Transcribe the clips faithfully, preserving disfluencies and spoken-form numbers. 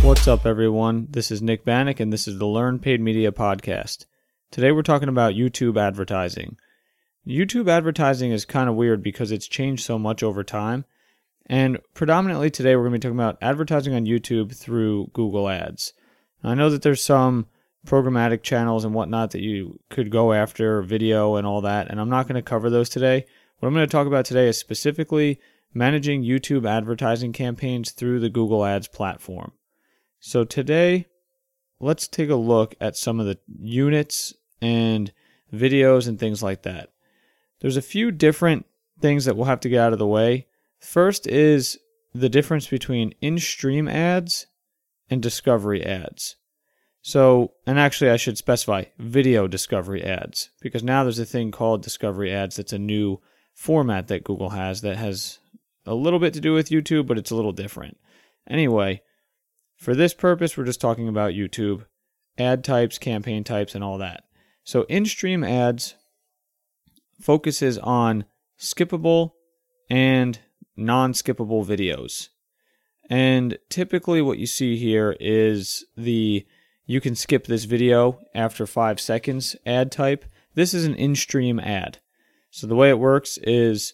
What's up, everyone? This is Nick Bannock, and this is the Learn Paid Media podcast. Today we're talking about YouTube advertising. YouTube advertising is kind of weird because it's changed so much over time, and predominantly today we're going to be talking about advertising on YouTube through Google Ads. Now, I know that there's some programmatic channels and whatnot that you could go after, video and all that, and I'm not going to cover those today. What I'm going to talk about today is specifically managing YouTube advertising campaigns through the Google Ads platform. So today, let's take a look at some of the units and videos and things like that. There's a few different things that we'll have to get out of the way. First is the difference between in-stream ads and discovery ads. So, and actually I should specify video discovery ads, because now there's a thing called discovery ads that's a new format that Google has that has a little bit to do with YouTube, but it's a little different. Anyway, for this purpose, we're just talking about YouTube, ad types, campaign types, and all that. So in-stream ads focuses on skippable and non-skippable videos. And typically what you see here is the you can skip this video after five seconds ad type. This is an in-stream ad. So the way it works is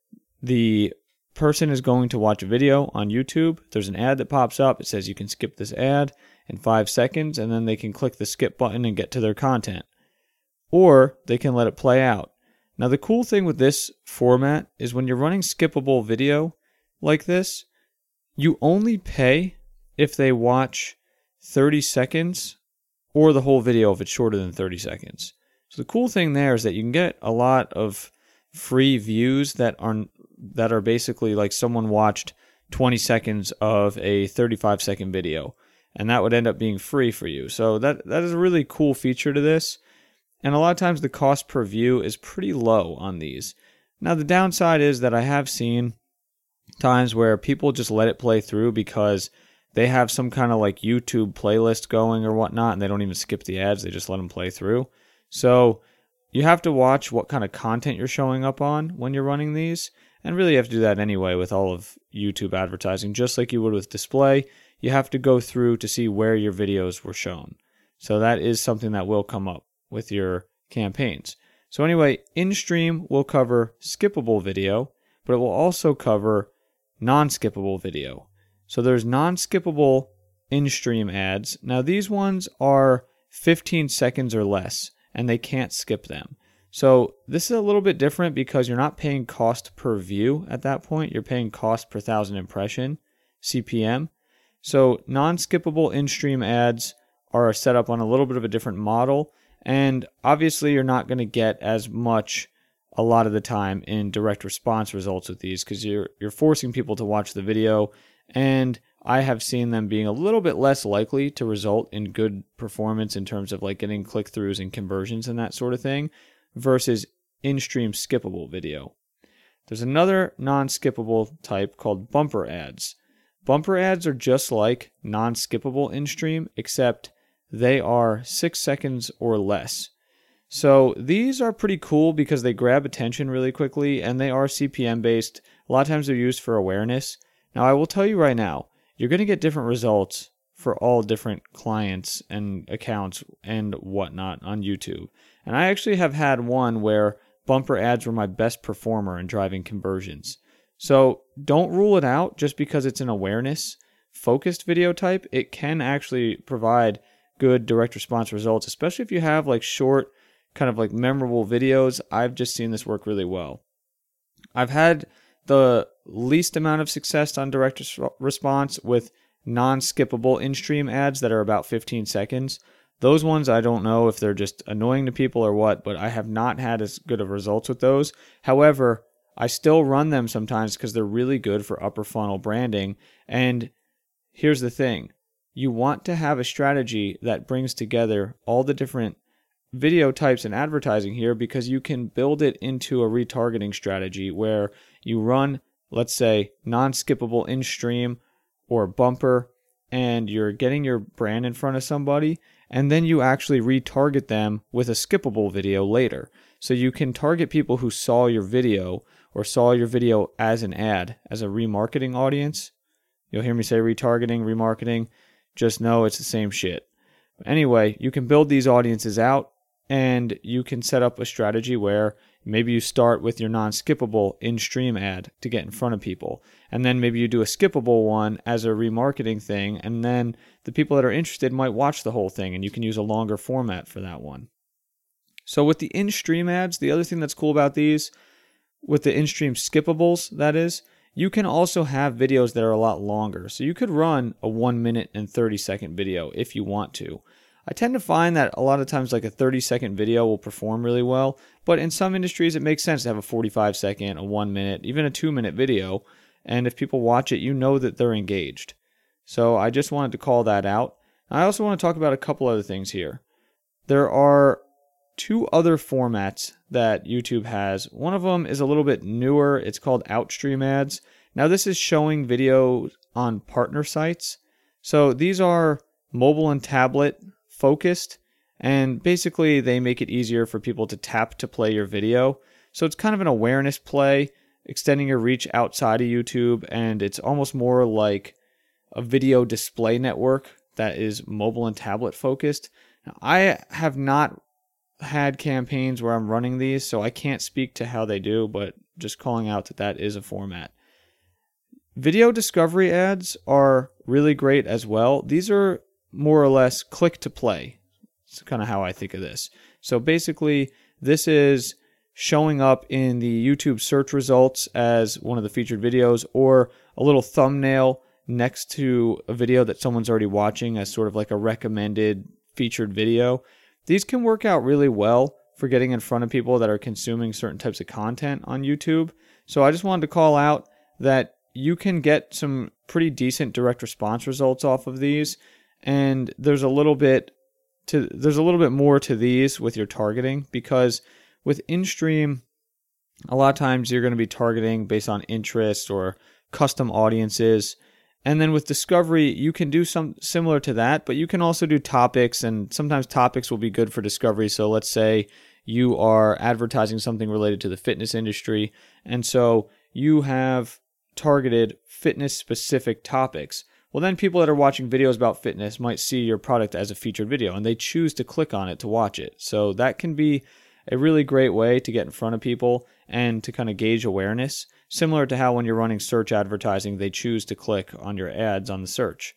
the person is going to watch a video on YouTube. There's an ad that pops up. It says you can skip this ad in five seconds, and then they can click the skip button and get to their content. Or they can let it play out. Now, the cool thing with this format is when you're running skippable video like this, you only pay if they watch thirty seconds or the whole video if it's shorter than thirty seconds. So the cool thing there is that you can get a lot of free views that are that are basically like someone watched twenty seconds of a thirty-five second video, and that would end up being free for you. So that that is a really cool feature to this, and a lot of times the cost per view is pretty low on these. Now the downside is that I have seen times where people just let it play through because they have some kind of like YouTube playlist going or whatnot, and they don't even skip the ads, they just let them play through. So you have to watch what kind of content you're showing up on when you're running these. And really you have to do that anyway with all of YouTube advertising. Just like you would with display, you have to go through to see where your videos were shown. So that is something that will come up with your campaigns. So anyway, in-stream will cover skippable video, but it will also cover non-skippable video. So there's non-skippable in-stream ads. Now these ones are fifteen seconds or less, and they can't skip them. So this is a little bit different because you're not paying cost per view at that point. You're paying cost per thousand impression, C P M. So non-skippable in-stream ads are set up on a little bit of a different model. And obviously you're not going to get as much a lot of the time in direct response results with these because you're you're forcing people to watch the video. And I have seen them being a little bit less likely to result in good performance in terms of like getting click-throughs and conversions and that sort of thing, versus in-stream skippable video. There's another non-skippable type called bumper ads. Bumper ads are just like non-skippable in-stream, except they are six seconds or less. So these are pretty cool because they grab attention really quickly, and they are C P M based. A lot of times they're used for awareness. Now I will tell you right now, you're going to get different results for all different clients and accounts and whatnot on YouTube. And I actually have had one where bumper ads were my best performer in driving conversions. So don't rule it out just because it's an awareness focused video type. It can actually provide good direct response results, especially if you have like short, kind of like memorable videos. I've just seen this work really well. I've had the least amount of success on direct response with non-skippable in-stream ads that are about fifteen seconds. Those ones, I don't know if they're just annoying to people or what, but I have not had as good of results with those. However, I still run them sometimes because they're really good for upper funnel branding. And here's the thing. You want to have a strategy that brings together all the different video types and advertising here, because you can build it into a retargeting strategy where you run, let's say, non-skippable in-stream or bumper, and you're getting your brand in front of somebody, and then you actually retarget them with a skippable video later. So you can target people who saw your video or saw your video as an ad, as a remarketing audience. You'll hear me say retargeting, remarketing, just know it's the same shit. Anyway, you can build these audiences out, and you can set up a strategy where maybe you start with your non-skippable in-stream ad to get in front of people. And then maybe you do a skippable one as a remarketing thing, and then the people that are interested might watch the whole thing, and you can use a longer format for that one. So with the in-stream ads, the other thing that's cool about these, with the in-stream skippables, that is, you can also have videos that are a lot longer. So you could run a one minute and thirty second video if you want to. I tend to find that a lot of times like a thirty second video will perform really well, but in some industries it makes sense to have a forty-five second, a one minute, even a two minute video, and if people watch it, you know that they're engaged. So I just wanted to call that out. I also want to talk about a couple other things here. There are two other formats that YouTube has. One of them is a little bit newer. It's called Outstream ads. Now this is showing videos on partner sites. So these are mobile and tablet focused, and basically they make it easier for people to tap to play your video. So it's kind of an awareness play, extending your reach outside of YouTube, and it's almost more like a video display network that is mobile and tablet focused. Now, I have not had campaigns where I'm running these, so I can't speak to how they do, but just calling out that that is a format. Video discovery ads are really great as well. These are more or less click to play. It's kind of how I think of this. So basically, this is showing up in the YouTube search results as one of the featured videos, or a little thumbnail next to a video that someone's already watching as sort of like a recommended featured video. These can work out really well for getting in front of people that are consuming certain types of content on YouTube. So I just wanted to call out that you can get some pretty decent direct response results off of these, and there's a little bit to there's a little bit more to these with your targeting, because with in-stream, a lot of times you're going to be targeting based on interest or custom audiences. And then with discovery, you can do some similar to that, but you can also do topics, and sometimes topics will be good for discovery. So let's say you are advertising something related to the fitness industry, and so you have targeted fitness-specific topics. Well, then people that are watching videos about fitness might see your product as a featured video, and they choose to click on it to watch it. So that can be a really great way to get in front of people and to kind of gauge awareness, similar to how when you're running search advertising, they choose to click on your ads on the search.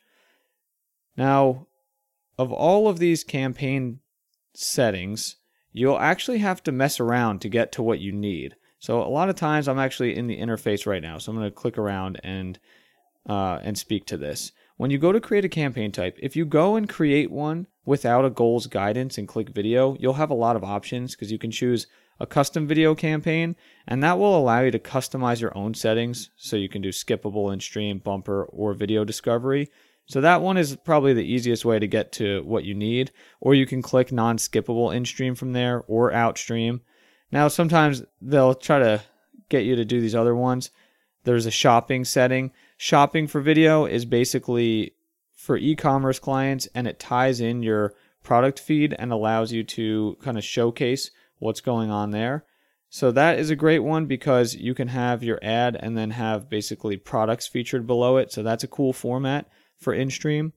Now, of all of these campaign settings, you'll actually have to mess around to get to what you need. So a lot of times I'm actually in the interface right now, so I'm going to click around and uh, and speak to this. When you go to create a campaign type, if you go and create one without a goals guidance and click video, you'll have a lot of options, because you can choose a custom video campaign, and that will allow you to customize your own settings. So you can do skippable, in-stream, bumper, or video discovery. So that one is probably the easiest way to get to what you need. Or you can click non-skippable in-stream from there, or outstream. Now sometimes they'll try to get you to do these other ones. There's a shopping setting. Shopping for video is basically for e-commerce clients, and it ties in your product feed and allows you to kind of showcase what's going on there. So that is a great one, because you can have your ad and then have basically products featured below it. So that's a cool format for in-stream.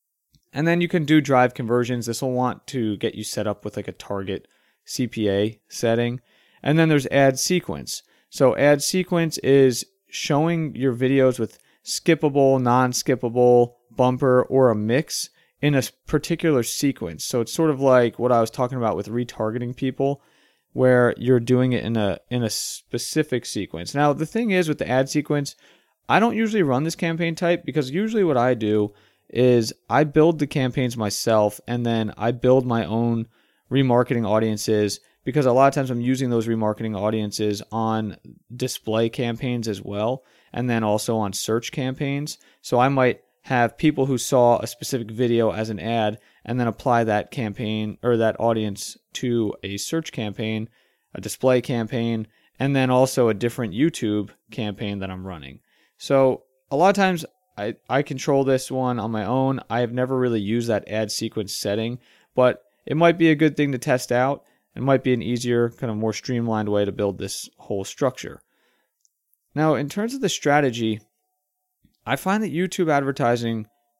And then you can do drive conversions. This will want to get you set up with like a target C P A setting. And then there's ad sequence. So ad sequence is showing your videos with skippable, non-skippable, bumper, or a mix in a particular sequence. So it's sort of like what I was talking about with retargeting people, where you're doing it in a in a specific sequence. Now, the thing is with the ad sequence, I don't usually run this campaign type, because usually what I do is I build the campaigns myself, and then I build my own remarketing audiences, because a lot of times I'm using those remarketing audiences on display campaigns as well, and then also on search campaigns. So I might have people who saw a specific video as an ad and then apply that campaign or that audience to a search campaign, a display campaign, and then also a different YouTube campaign that I'm running. So a lot of times I, I control this one on my own. I have never really used that ad sequence setting, but it might be a good thing to test out. It might be an easier, kind of more streamlined way to build this whole structure. Now, in terms of the strategy, I find that YouTube advertising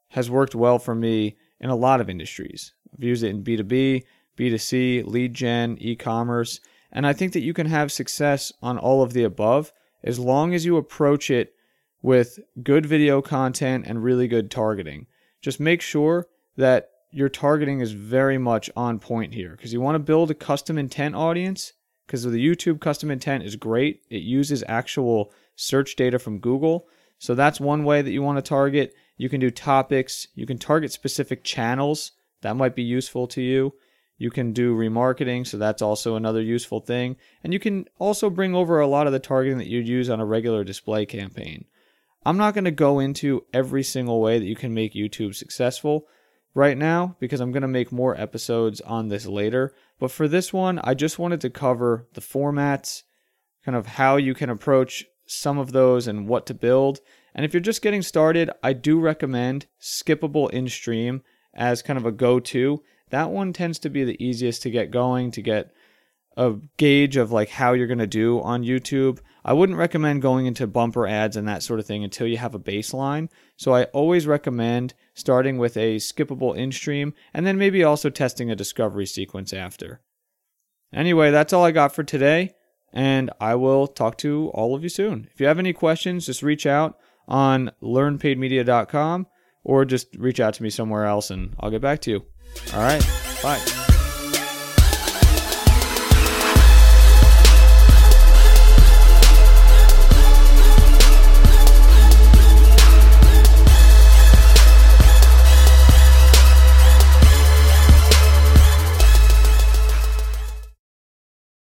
has worked well for me in a lot of industries. I've used it in B two B, B two C, lead gen, e-commerce, and I think that you can have success on all of the above as long as you approach it with good video content and really good targeting. Just make sure that your targeting is very much on point here, because you want to build a custom intent audience, because the YouTube custom intent is great. It uses actual search data from Google. So that's one way that you want to target. You can do topics. You can target specific channels. That might be useful to you. You can do remarketing, so that's also another useful thing. And you can also bring over a lot of the targeting that you'd use on a regular display campaign. I'm not going to go into every single way that you can make YouTube successful right now, because I'm going to make more episodes on this later. But for this one, I just wanted to cover the formats, kind of how you can approach some of those and what to build. And if you're just getting started, I do recommend Skippable InStream as kind of a go-to. That one tends to be the easiest to get going, to get a gauge of like how you're going to do on YouTube. I wouldn't recommend going into bumper ads and that sort of thing until you have a baseline. So I always recommend starting with a skippable InStream and then maybe also testing a discovery sequence after. Anyway, that's all I got for today, and I will talk to all of you soon. If you have any questions, just reach out on learn paid media dot com or just reach out to me somewhere else and I'll get back to you. All right, bye.